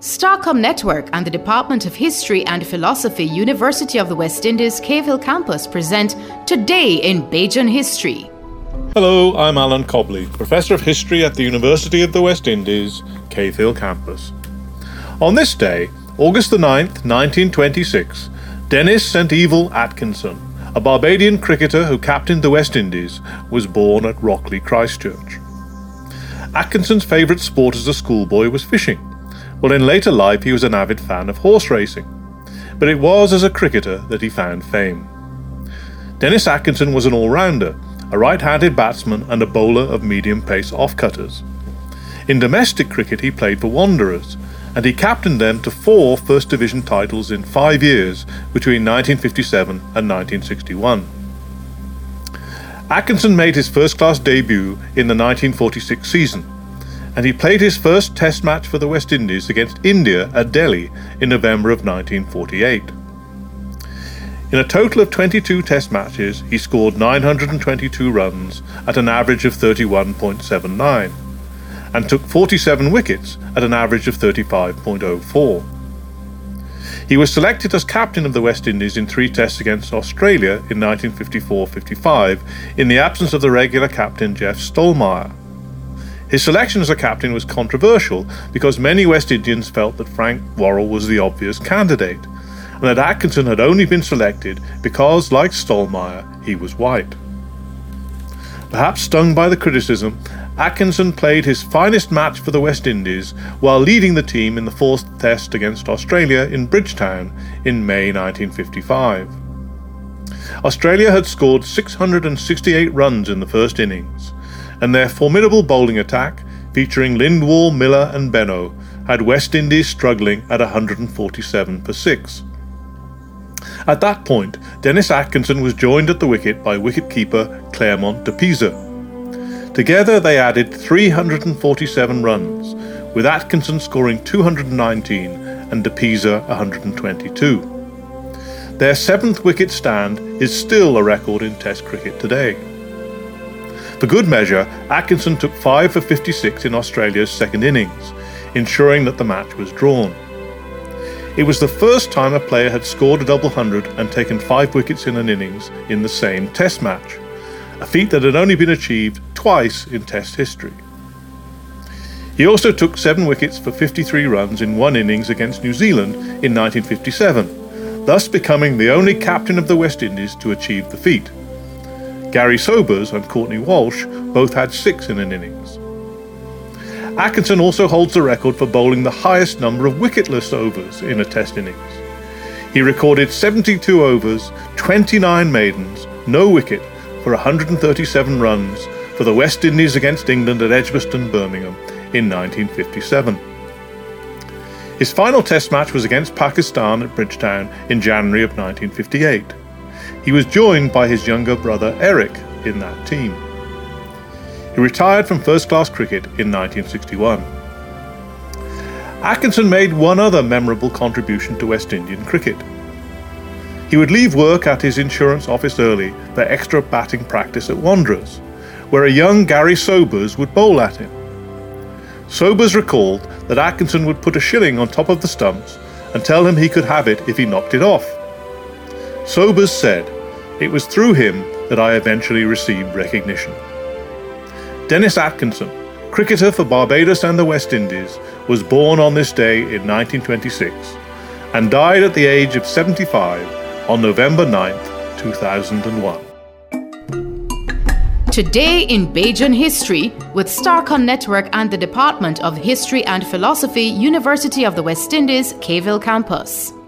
Starcom Network and the Department of History and Philosophy, University of the West Indies, Cave Hill Campus present Today in Bajan History. Hello, I'm Alan Cobley, Professor of History at the University of the West Indies, Cave Hill Campus. On this day, August the 9th, 1926, Dennis St. Evil Atkinson, a Barbadian cricketer who captained the West Indies, was born at Rockley, Christchurch. Atkinson's favourite sport as a schoolboy was fishing, while in later life he was an avid fan of horse racing. But it was as a cricketer that he found fame. Dennis Atkinson was an all-rounder, a right-handed batsman and a bowler of medium-pace off-cutters. In domestic cricket he played for Wanderers, and he captained them to 4 First Division titles in 5 years between 1957 and 1961. Atkinson made his first-class debut in the 1946 season, and he played his first Test match for the West Indies against India at Delhi in November of 1948. In a total of 22 Test matches, he scored 922 runs at an average of 31.79 and took 47 wickets at an average of 35.04. He was selected as captain of the West Indies in 3 Tests against Australia in 1954-55 in the absence of the regular captain Geoff Stollmeyer. His selection as a captain was controversial because many West Indians felt that Frank Worrell was the obvious candidate, and that Atkinson had only been selected because, like Stollmeyer, he was white. Perhaps stung by the criticism, Atkinson played his finest match for the West Indies while leading the team in the 4th Test against Australia in Bridgetown in May 1955. Australia had scored 668 runs in the first innings, and their formidable bowling attack, featuring Lindwall, Miller and Benno, had West Indies struggling at 147 for 6. At that point, Dennis Atkinson was joined at the wicket by wicket-keeper Clermont de Pisa. Together they added 347 runs, with Atkinson scoring 219 and de Pisa 122. Their 7th wicket stand is still a record in Test cricket today. For good measure, Atkinson took 5 for 56 in Australia's second innings, ensuring that the match was drawn. It was the first time a player had scored a double hundred and taken 5 wickets in an innings in the same Test match, a feat that had only been achieved twice in Test history. He also took 7 wickets for 53 runs in 1 innings against New Zealand in 1957, thus becoming the only captain of the West Indies to achieve the feat. Gary Sobers and Courtney Walsh both had 6 in an innings. Atkinson also holds the record for bowling the highest number of wicketless overs in a Test innings. He recorded 72 overs, 29 maidens, no wicket, for 137 runs for the West Indies against England at Edgbaston, Birmingham in 1957. His final Test match was against Pakistan at Bridgetown in January of 1958. He was joined by his younger brother Eric in that team. He retired from first-class cricket in 1961. Atkinson made one other memorable contribution to West Indian cricket. He would leave work at his insurance office early for extra batting practice at Wanderers, where a young Gary Sobers would bowl at him. Sobers recalled that Atkinson would put a shilling on top of the stumps and tell him he could have it if he knocked it off. Sobers said, "It was through him that I eventually received recognition." Dennis Atkinson, cricketer for Barbados and the West Indies, was born on this day in 1926 and died at the age of 75 on November 9th, 2001. Today in Bajan History with Starcom Network and the Department of History and Philosophy, University of the West Indies, Cave Hill Campus.